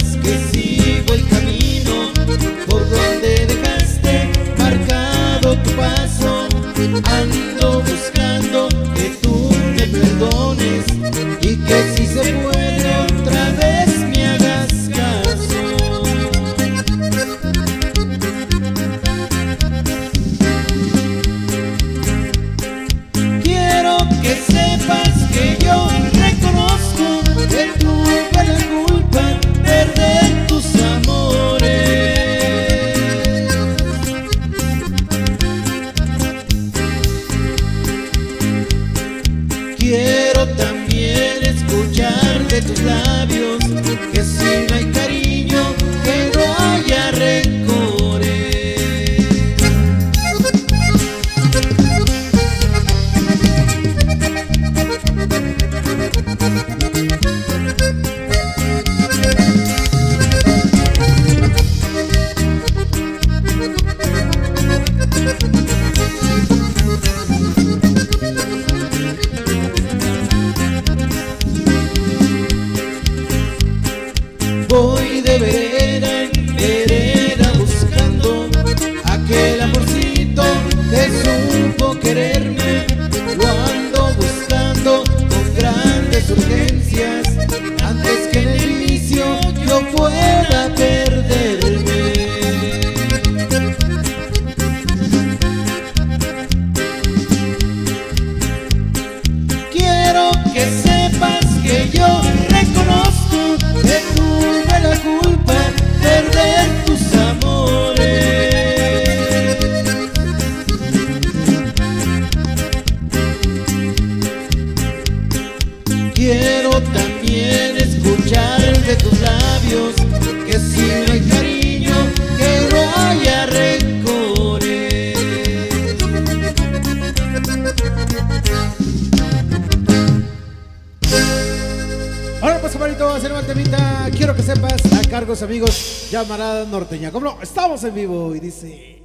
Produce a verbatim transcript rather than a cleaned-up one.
sepas que sigo el camino por donde dejaste marcado tu paso. Ando buscando que tú me perdones y que si se puede otra vez me hagas caso. Quiero que sepas que yo reconozco que tuve la culpa en perder tus amores. Quiero también escuchar de tus labios que si no hay cariño, que no haya rencores. Voy de vereda en vereda buscando aquel amorcito que supo quererme. Lo ando buscando con grandes urgencias antes que en el inicio yo pueda perderme. Quiero que sepas que yo reconozco que tuve la culpa en perder tus amores. Quiero también escuchar de tus labios que si no hay cariño, que no haya rencores. Ahora pues, camarito, va a ser una temita. Quiero que sepas, a cargos amigos, llamarada norteña. ¿Cómo no? Estamos en vivo y dice...